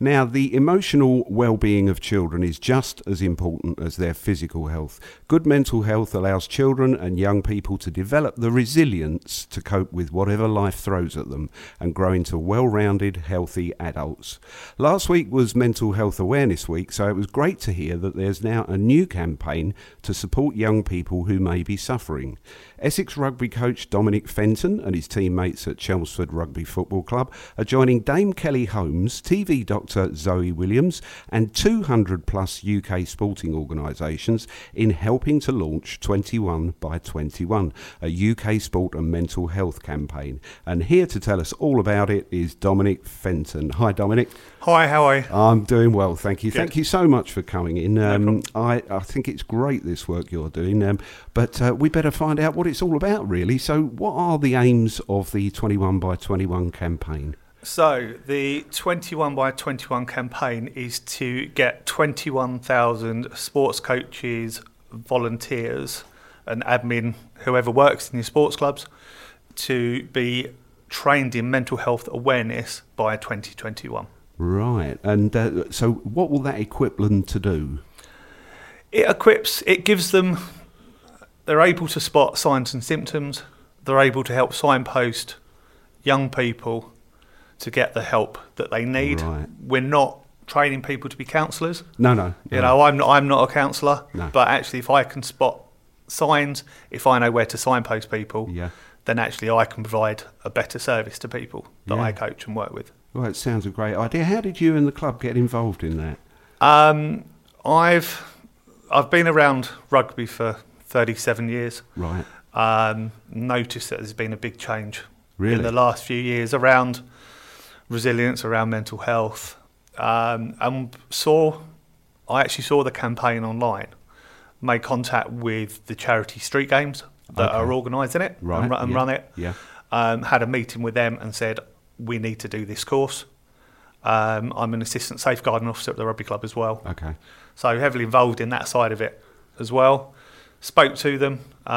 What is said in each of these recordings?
Now, the emotional well-being of children is just as important as their physical health. Good mental health allows children and young people to develop the resilience to cope with whatever life throws at them and grow into well-rounded, healthy adults. Last week was Mental Health Awareness Week, so it was great to hear that there's now a new campaign to support young people who may be suffering. Essex rugby coach Dominic Fenton and his teammates at Chelmsford Rugby Football Club are joining Dame Kelly Holmes, TV doctor Zoe Williams and 200 plus UK sporting organisations in helping to launch 21 by 21, a UK sport and mental health campaign. And here to tell us all about it is Dominic Fenton. Hi Dominic. Hi, how are you? I'm doing well, thank you. Good. Thank you so much for coming in. No I think it's great this work you're doing, but we better find out what it's all about really. So what are the aims of the 21 by 21 campaign? So the 21 by 21 campaign is to get 21,000 sports coaches, volunteers and admin, whoever works in your sports clubs, to be trained in mental health awareness by 2021. Right, and so what will that equip them to do? It gives them, they're able to spot signs and symptoms, they're able to help signpost young people to get the help that they need. Right. We're not training people to be counsellors. No. You know, I'm not a counsellor, No. but actually if I can spot signs, if I know where to signpost people, then actually I can provide a better service to people that I coach and work with. Well, it sounds a great idea. How did you and the club get involved in that? I've been around rugby for 37 years. Right. Noticed that there's been a big change Really? in the last few years around resilience, around mental health, and I actually saw the campaign online, made contact with the charity street games that are organising it and run it. Yeah. Had a meeting with them and said, we need to do this course. I'm an assistant safeguarding officer at the rugby club as well. Okay. So heavily involved in that side of it as well. Spoke to them,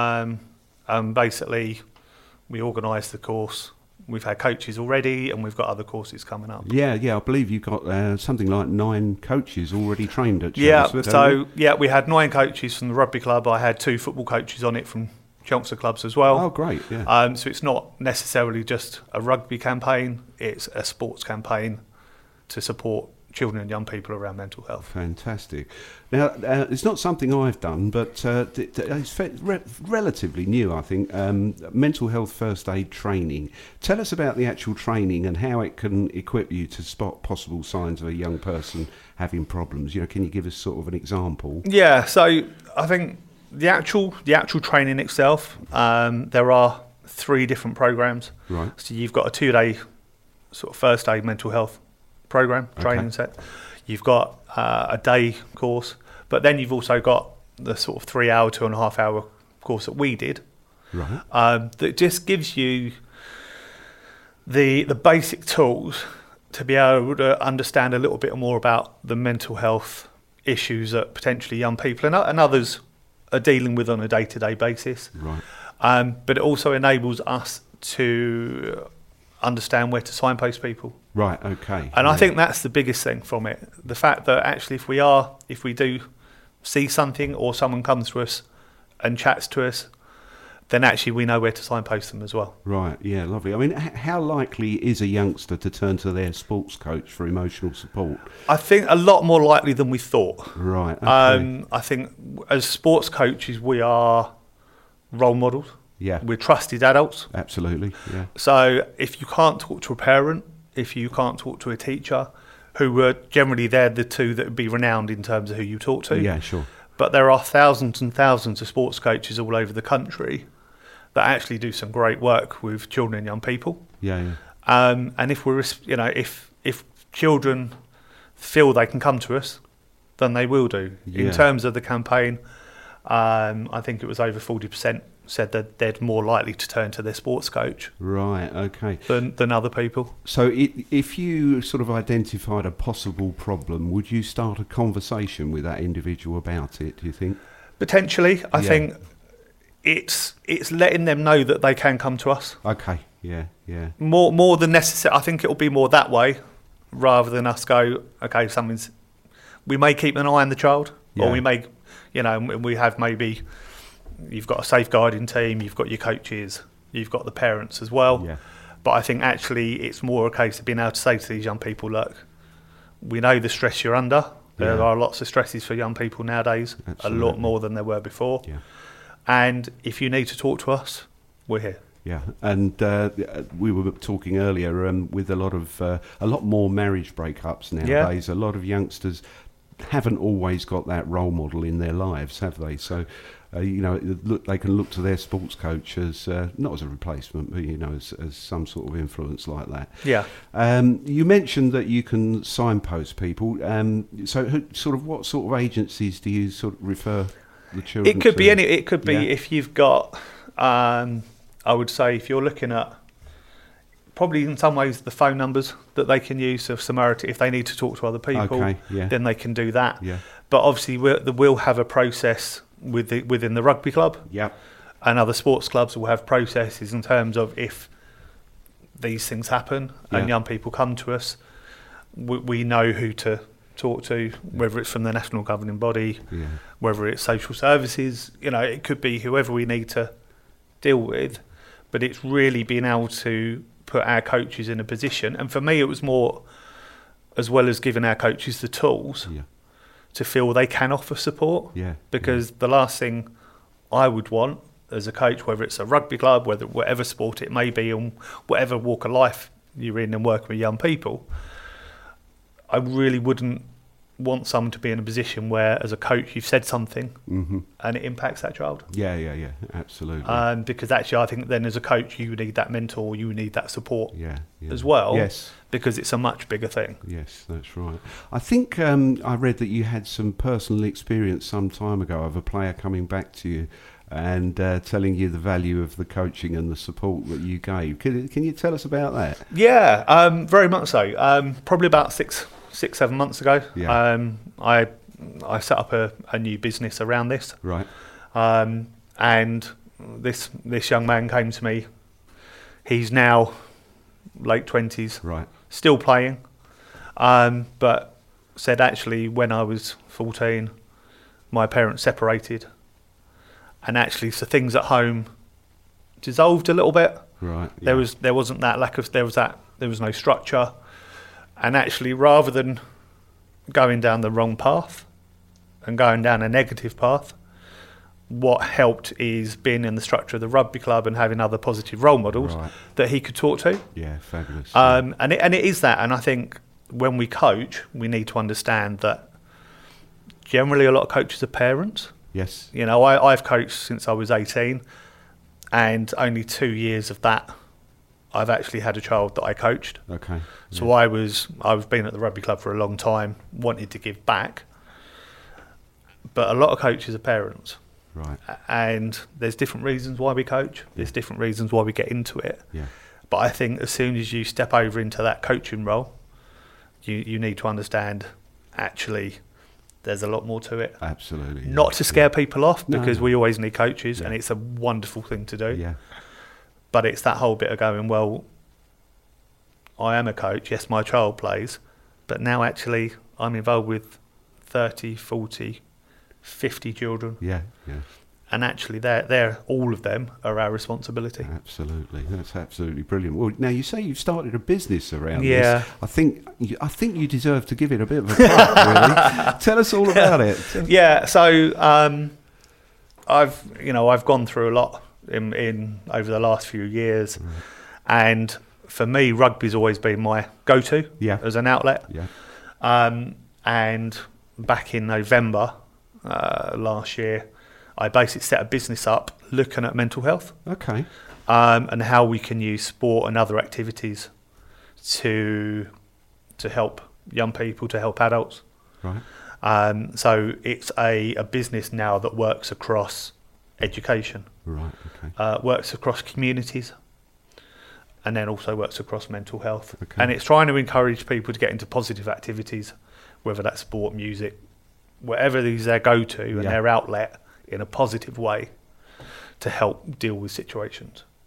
and basically we organised the course. We've had coaches already, and we've got other courses coming up. Yeah, I believe you've got something like 9 coaches already trained at Chelmsford. We had 9 coaches from the rugby club. I had 2 football coaches on it from Chelmsford clubs as well. Oh, great, yeah. So it's not necessarily just a rugby campaign, it's a sports campaign to support children and young people around mental health. Fantastic. Now, it's not something I've done, but it's relatively new, I think, mental health first aid training. Tell us about the actual training and how it can equip you to spot possible signs of a young person having problems. You know, can you give us sort of an example? Yeah, so I think the actual training itself, there are 3 different programs. Right. So you've got a 2-day sort of first aid mental health program training set. You've got a day course, but then you've also got the sort of 3-hour, 2.5-hour course that we did. Right. That just gives you the basic tools to be able to understand a little bit more about the mental health issues that potentially young people and others are dealing with on a day-to-day basis. Right. But it also enables us to understand where to signpost people. Right, okay. And I think that's the biggest thing from it. The fact that actually if we do see something or someone comes to us and chats to us, then actually we know where to signpost them as well. Right, yeah, lovely. I mean, how likely is a youngster to turn to their sports coach for emotional support? I think a lot more likely than we thought. Right, okay. I think as sports coaches we are role models. Yeah. We're trusted adults. Absolutely, yeah. So if you can't talk to a parent, if you can't talk to a teacher, who were generally they're the 2 that would be renowned in terms of who you talk to. Yeah, sure. But there are thousands and thousands of sports coaches all over the country that actually do some great work with children and young people. Yeah. And if if children feel they can come to us, then they will do. Yeah. In terms of the campaign, I think it was over 40% said that they're more likely to turn to their sports coach. Right, okay. Than other people. So if you sort of identified a possible problem, would you start a conversation with that individual about it, do you think? Potentially. I think it's letting them know that they can come to us. Okay, yeah. More than necessary. I think it'll be more that way rather than us go, okay, we may keep an eye on the child, Yeah. or we may, we have maybe, you've got a safeguarding team, you've got your coaches, you've got the parents as well. Yeah. But I think actually it's more a case of being able to say to these young people, look, we know the stress you're under. There are lots of stresses for young people nowadays, Absolutely. a lot more than there were before. Yeah. And if you need to talk to us, we're here. Yeah, and we were talking earlier with a lot more marriage breakups nowadays. A lot of youngsters haven't always got that role model in their lives, have they? So, they can look to their sports coach as not as a replacement, but as some sort of influence like that. Yeah. You mentioned that you can signpost people. What sort of agencies do you sort of refer the children? It could to? be any. It could be Yeah. if you've got. I would say if you're looking at probably in some ways the phone numbers that they can use of Samaritan if they need to talk to other people, Okay, yeah. then they can do that. Yeah. But obviously we'll have a process within the rugby club, Yeah. and other sports clubs will have processes in terms of if these things happen and Yeah. young people come to us, we know who to talk to, whether it's from the national governing body, Yeah. whether it's social services, it could be whoever we need to deal with. But it's really being able to put our coaches in a position. And for me, it was more, as well as giving our coaches the tools, Yeah. to feel they can offer support. Yeah. Because the last thing I would want as a coach, whether it's a rugby club, whatever sport it may be, and whatever walk of life you're in and working with young people, I really wouldn't want someone to be in a position where, as a coach, you've said something Mm-hmm. and it impacts that child. Yeah. Absolutely. Because actually, I think then as a coach, you need that mentor, you need that support yeah. as well. Yes. Because it's a much bigger thing. Yes, that's right. I think I read that you had some personal experience some time ago of a player coming back to you and telling you the value of the coaching and the support that you gave. Can you tell us about that? Yeah, very much so. Probably about 6-7 months ago, Yeah. I set up a new business around this. Right. And this young man came to me. He's now late 20s, Right. still playing, but said actually when I was 14, my parents separated, and actually so things at home dissolved a little bit. Right. There wasn't that lack of there was no structure, and actually rather than going down the wrong path and going down a negative path, what helped is being in the structure of the rugby club and having other positive role models Right. that he could talk to. Yeah, fabulous. And it is that, and I think when we coach, we need to understand that generally a lot of coaches are parents. Yes. I've coached since I was 18, and only 2 years of that I've actually had a child that I coached. Okay. So I've been at the rugby club for a long time, wanted to give back, but a lot of coaches are parents. Right. And there's different reasons why we coach. There's different reasons why we get into it. Yeah. But I think as soon as you step over into that coaching role, you need to understand actually there's a lot more to it. Absolutely. Yeah. Not to scare people off, No, because no. we always need coaches, Yeah. and it's a wonderful thing to do. Yeah. But it's that whole bit of going, well, I am a coach, yes, my child plays, but now actually I'm involved with 30, 40, 50 children, Yeah. Yeah. and actually they're all of them are our responsibility. Absolutely, that's absolutely brilliant. Well, now you say you've started a business around Yeah. this. I think you deserve to give it a bit of a plug, really. Tell us all about it. Yeah, so I've gone through a lot in over the last few years, and for me, rugby's always been my go-to Yeah. as an outlet. Yeah. And back in November last year, I basically set a business up looking at mental health Okay. and how we can use sport and other activities to help young people, to help adults. Right. So it's a business now that works across education, Right. Okay. works across communities, and then also works across mental health. Okay. And it's trying to encourage people to get into positive activities, whether that's sport, music, whatever these their go-to and Yeah. their outlet in a positive way to help deal with situations.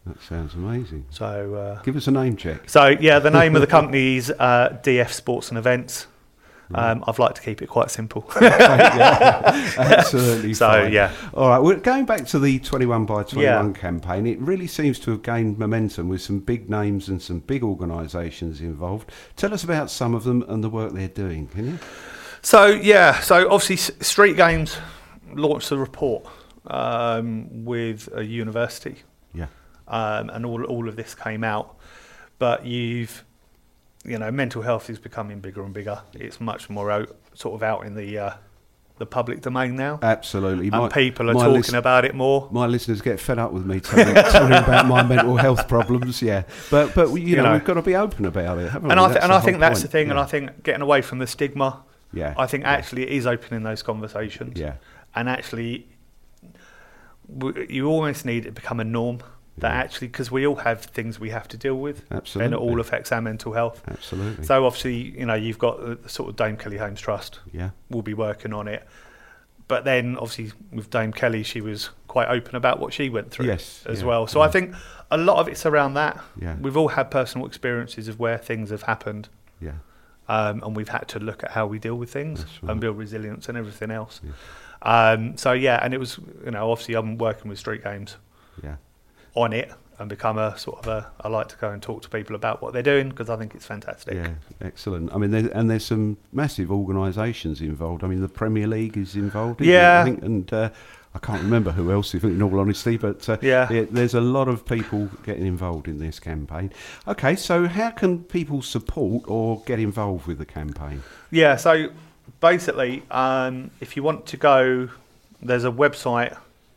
That sounds amazing. So give us a name check. So yeah, the name of the company is DF Sports and Events. I'd like to keep it quite simple. Absolutely so, fine. yeah. All right, we're going back to the 21 by 21 campaign. It really seems to have gained momentum with some big names and some big organisations involved. Tell us about some of them and the work they're doing, can you? So obviously Street Games launched a report with a university. Yeah. And all of this came out. But mental health is becoming bigger and bigger. It's much more out in the public domain now. Absolutely. And people are talking about it more. My listeners get fed up with me telling about my mental health problems, yeah. But we've got to be open about it, haven't we? And I think that's the thing, and I think getting away from the stigma, I think actually it is opening those conversations. Yeah. And actually, you almost need it to become a norm. That actually, because we all have things we have to deal with, absolutely, and it all affects our mental health. Absolutely. So obviously, you've got the sort of Dame Kelly Holmes Trust. Yeah, we'll be working on it. But then, obviously, with Dame Kelly, she was quite open about what she went through as well. So I think a lot of it's around that. Yeah. We've all had personal experiences of where things have happened. Yeah. And we've had to look at how we deal with things and build resilience and everything else. Yeah. And it was, obviously I'm working with Street Games. Yeah. On it and become I like to go and talk to people about what they're doing because I think it's fantastic. Yeah, excellent. I mean, there's some massive organisations involved. I mean, the Premier League is involved, isn't it? I think, and I can't remember who else, in all honesty, but there's a lot of people getting involved in this campaign. Okay, so how can people support or get involved with the campaign? Yeah, so basically, if you want to go, there's a website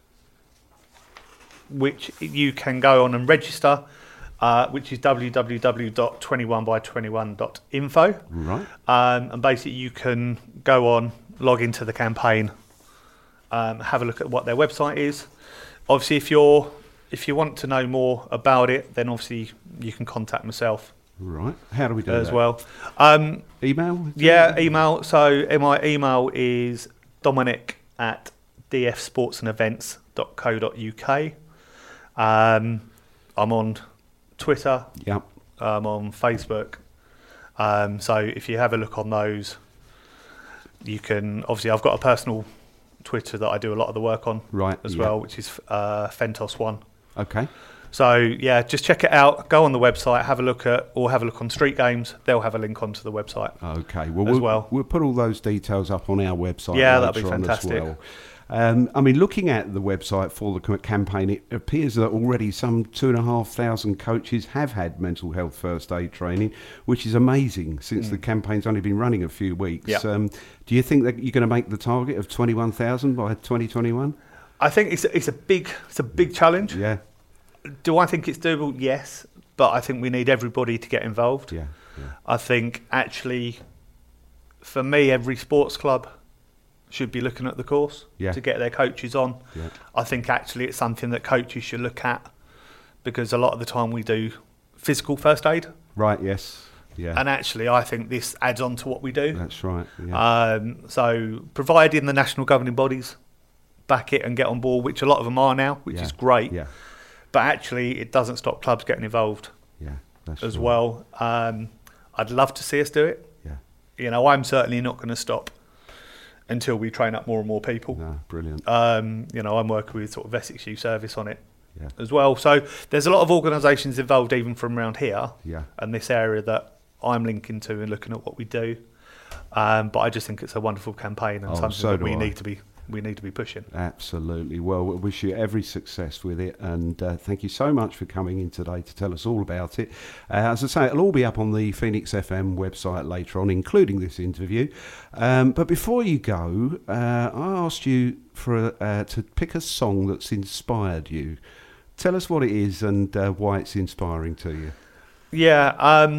which you can go on and register, which is www.21by21.info. Right. And basically you can go on, log into the campaign, have a look at what their website is. Obviously, if you want to know more about it, then obviously you can contact myself. Right. How do we do that? As well. Email? Yeah, email. So my email is dominic@dfsportsandevents.co.uk. I'm on Twitter. Yep. I'm on Facebook. So if you have a look on those, you can. Obviously, I've got a personal Twitter that I do a lot of the work on, as well, which is Fentos1. Okay. So yeah, just check it out. Go on the website, have a look on Street Games. They'll have a link onto the website. Okay. Well, we'll put all those details up on our website. Yeah, that'd be fantastic. As well. I mean, looking at the website for the campaign, it appears that already some 2,500 coaches have had mental health first aid training, which is amazing since the campaign's only been running a few weeks. Yep. Do you think that you're going to make the target of 21,000 by 2021? I think it's a big challenge. Yeah. Do I think it's doable? Yes, but I think we need everybody to get involved. Yeah. I think actually, for me, every sports club should be looking at the course to get their coaches on. Yeah. I think actually it's something that coaches should look at because a lot of the time we do physical first aid. Right, yes. Yeah. And actually I think this adds on to what we do. That's right. Yeah. So providing the national governing bodies back it and get on board, which a lot of them are now, which is great. Yeah. But actually it doesn't stop clubs getting involved as well. I'd love to see us do it. Yeah. I'm certainly not going to stop until we train up more and more people. No, brilliant. I'm working with sort of Essex Youth Service on it as well. So there's a lot of organisations involved even from around here and this area that I'm linking to and looking at what we do. But I just think it's a wonderful campaign and something that we need to be pushing. Absolutely. Well, we wish you every success with it, and thank you so much for coming in today to tell us all about it. As I say, it'll all be up on the Phoenix FM website later on, including this interview. But before you go, I asked you to pick a song that's inspired you. Tell us what it is and why it's inspiring to you. Yeah.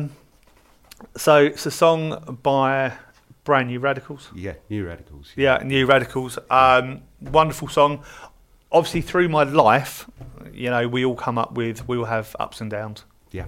So it's a song by Brand New Radicals. Yeah, New Radicals. Yeah, New Radicals. Wonderful song. Obviously, through my life, we all have ups and downs. Yeah.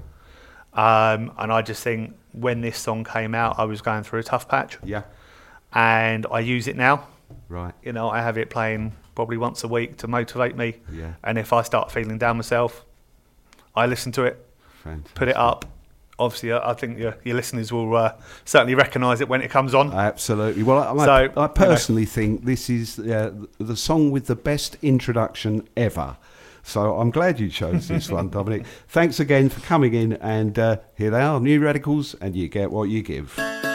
And I just think when this song came out, I was going through a tough patch. Yeah. And I use it now. Right. I have it playing probably once a week to motivate me. Yeah. And if I start feeling down myself, I listen to it, Fantastic. put it up. Obviously, I think your listeners will certainly recognise it when it comes on. Absolutely. Well, I personally think this is the song with the best introduction ever. So I'm glad you chose this one, Dominic. Thanks again for coming in, and here they are, New Radicals, and you get what you give.